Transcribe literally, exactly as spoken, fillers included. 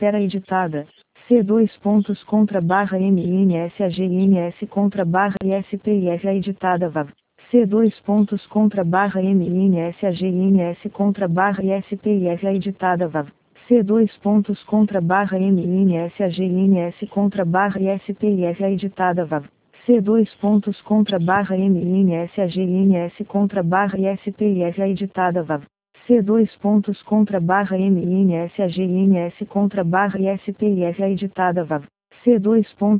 espera editada. C dois pontos contra barra M N S A G N S contra barra I S P I F A editada V A V. C dois pontos contra barra M N S A G N S contra barra I S P I F A editada V A V. C dois pontos contra barra M N S A G N S contra barra I S P I F A editada V A V. C dois pontos contra barra M N S A G N S contra barra I S P I F A editada V A V. C dois pontos contra barra M N S A G N S contra barra I S P I F A editada V A V. C dois pontos